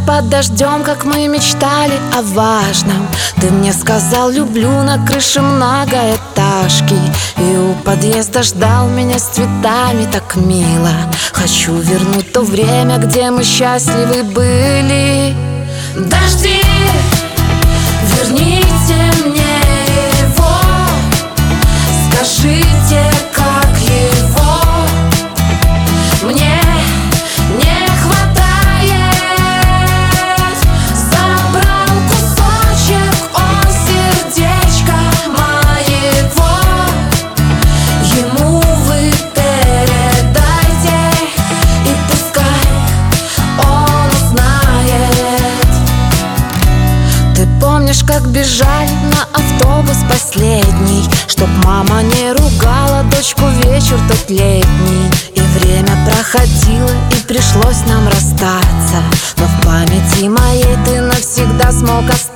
под дождем, как мы мечтали о важном. Ты мне сказал люблю на крыше многоэтажки, и у подъезда ждал меня с цветами так мило. Хочу вернуть то время, где мы счастливы были. Дожди, верните мне его, скажите, как его мне не хватает. Забрал кусочек он сердечка моего, ему вы передайте, и пускай он узнает. Ты помнишь, как бежали на автобус последний, чтоб мама не ругала дочку вечер тот летний? И время проходило, и пришлось нам расстаться, но в памяти моей ты навсегда смог остаться.